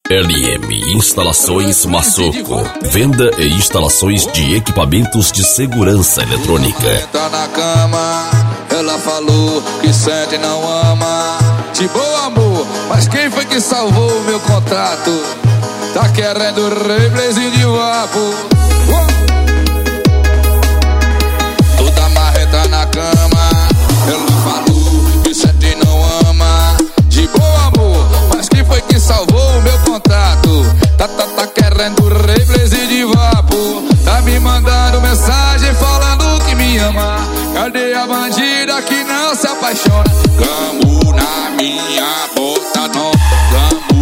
LM Instalações Massoco. Venda e instalações de equipamentos de segurança eletrônica. Tá na cama, ela falou que sente e não ama. De boa, amor, mas quem foi que salvou o meu contrato? Tá querendo replazinho de vapo. Toda marreta na cama, ela falou que sente e não ama. De boa, amor, mas quem foi que salvou o meu contrato? Tá querendo replazinho de vapo. Tá me mandando mensagem falando que me ama. Cadê a bandida que não se apaixona? Gamo na minha bota, não. Gamo